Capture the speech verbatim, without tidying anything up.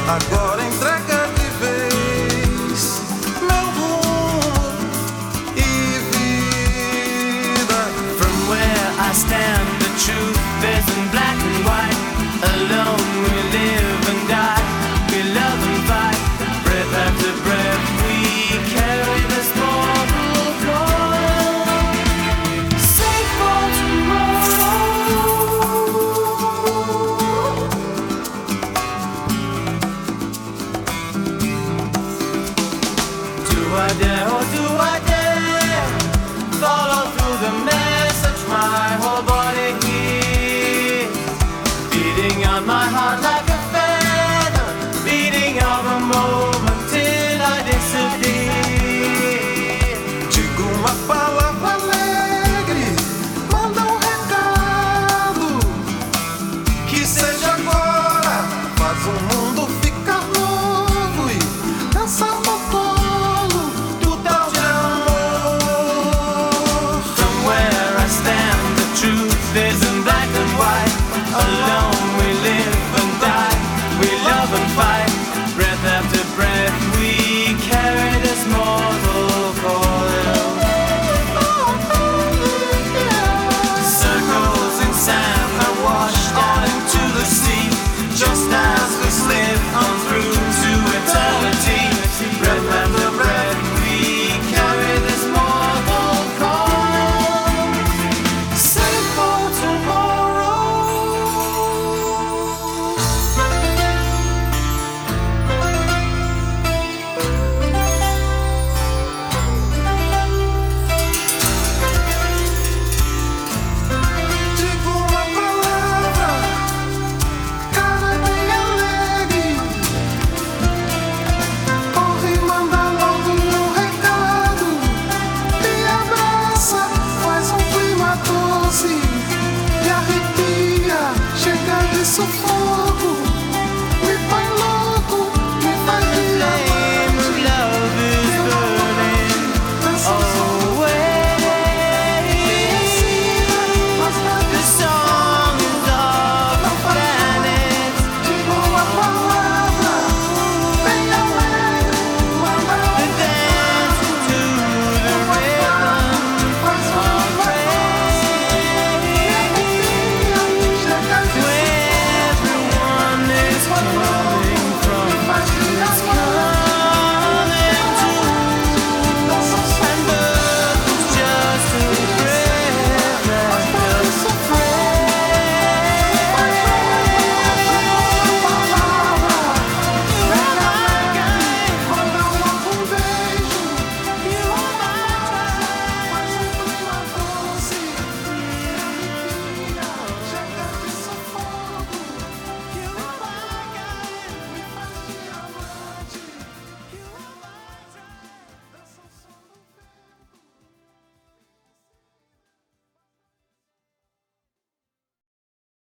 agora entrega de vez meu rumo e vida. From where I stand, the truth is in black and white. Alone we live and die, we love and fight. Breath after breath we carry this mortal coil. Save for tomorrow. Do I dare, or do I dare follow through the message? My whole body hears, beating on my heart like a